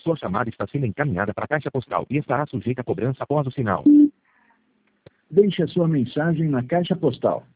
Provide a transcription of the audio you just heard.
Sua chamada está sendo encaminhada para a caixa postal e estará sujeita a cobrança após o sinal. Deixe a sua mensagem na caixa postal.